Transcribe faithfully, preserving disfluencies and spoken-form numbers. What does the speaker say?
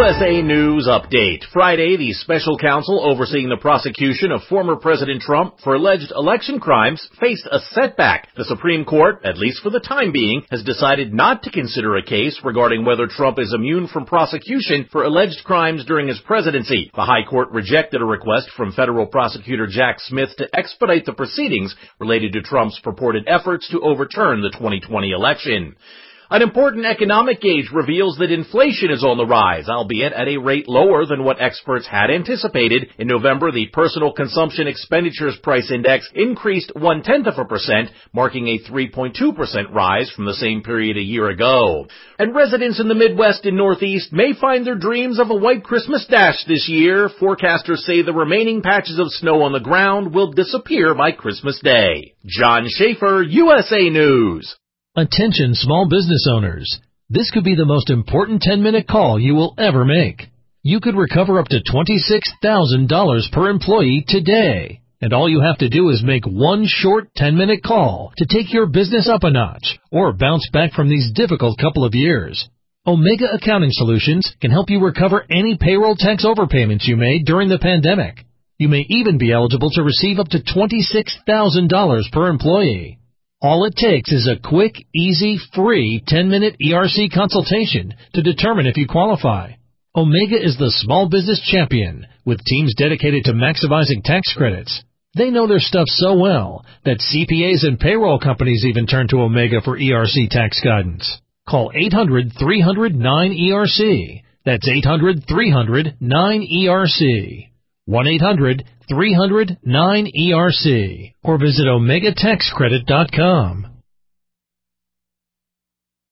S A News Update. Friday, the special counsel overseeing the prosecution of former President Trump for alleged election crimes faced a setback. The Supreme Court, at least for the time being, has decided not to consider a case regarding whether Trump is immune from prosecution for alleged crimes during his presidency. The High Court rejected a request from federal prosecutor Jack Smith to expedite the proceedings related to Trump's purported efforts to overturn the twenty twenty election. An important economic gauge reveals that inflation is on the rise, albeit at a rate lower than what experts had anticipated. In November, the Personal Consumption Expenditures Price Index increased one-tenth of a percent, marking a three point two percent rise from the same period a year ago. And residents in the Midwest and Northeast may find their dreams of a white Christmas dash this year. Forecasters say the remaining patches of snow on the ground will disappear by Christmas Day. John Schaefer, U S A News. Attention small business owners. This could be the most important ten-minute call you will ever make. You could recover up to twenty-six thousand dollars per employee today. And all you have to do is make one short ten-minute call to take your business up a notch or bounce back from these difficult couple of years. Omega Accounting Solutions can help you recover any payroll tax overpayments you made during the pandemic. You may even be eligible to receive up to twenty-six thousand dollars per employee. All it takes is a quick, easy, free ten-minute E R C consultation to determine if you qualify. Omega is the small business champion with teams dedicated to maximizing tax credits. They know their stuff so well that C P As and payroll companies even turn to Omega for E R C tax guidance. Call eight hundred, three hundred, nine E R C. That's eight hundred, three hundred, nine E R C. one eight hundred, three hundred, nine E R C or visit omega tax credit dot com.